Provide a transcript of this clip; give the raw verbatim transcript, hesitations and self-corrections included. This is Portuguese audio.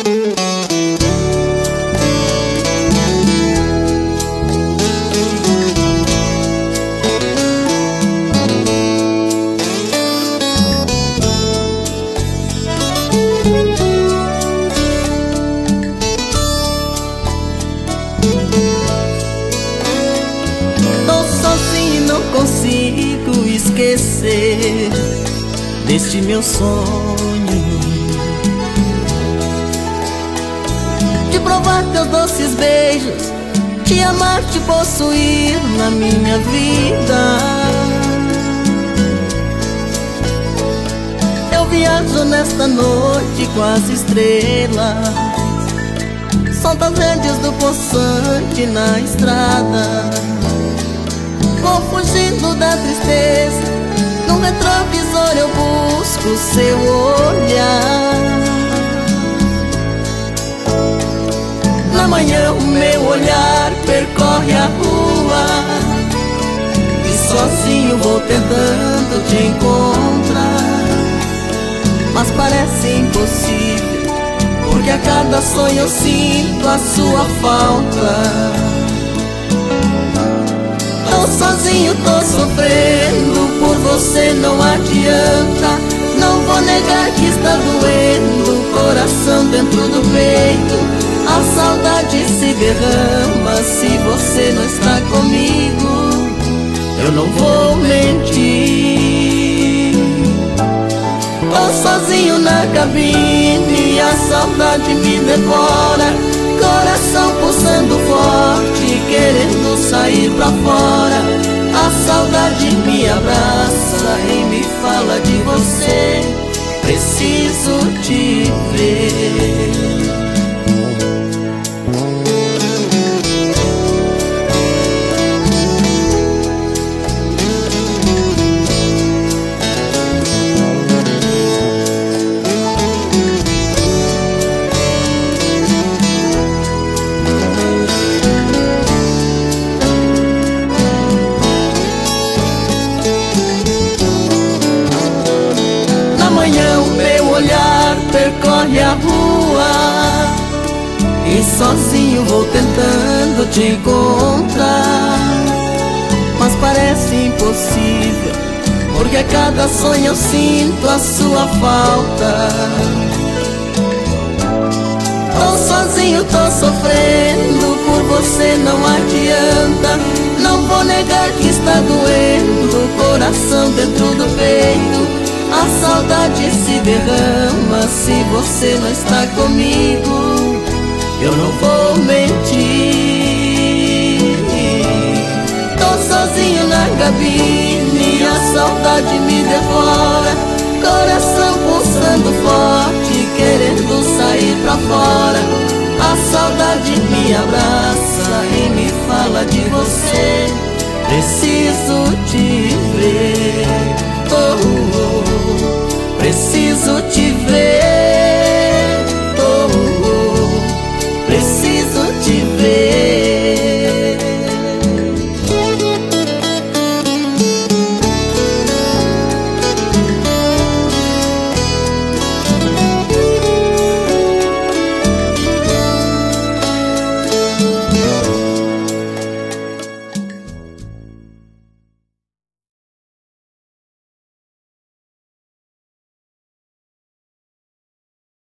Consigo esquecer deste meu sonho de provar teus doces beijos, te amar, te possuir na minha vida. Eu viajo nesta noite com as estrelas, soltas verdes do poçante na estrada. Vou fugindo da tristeza, no retrovisor eu busco seu olhar. Na manhã o meu olhar percorre a rua e sozinho vou tentando te encontrar, mas parece impossível, porque a cada sonho eu sinto a sua falta. Tô sozinho, tô sofrendo, por você não adianta. Não vou negar que está doendo, coração dentro do peito. A saudade se derrama, se você não está comigo, eu não vou mentir. Tô sozinho na cabine, a saudade me devora. Coração pulsando forte, querendo sair pra fora. A saudade me abraça e me fala de você. Preciso te ver. Percorre a rua e sozinho vou tentando te encontrar, mas parece impossível, porque a cada sonho eu sinto a sua falta. Tô sozinho, tô sofrendo, por você não adianta. Não vou negar que está doendo, coração dentro do peito. A saudade se derrama, se você não está comigo, eu não vou mentir. Tô sozinho na cabine, a saudade me devora. Coração pulsando forte, querendo sair pra fora. A saudade me abraça e me fala de você. Preciso te ver. Oh, oh, oh. Preciso te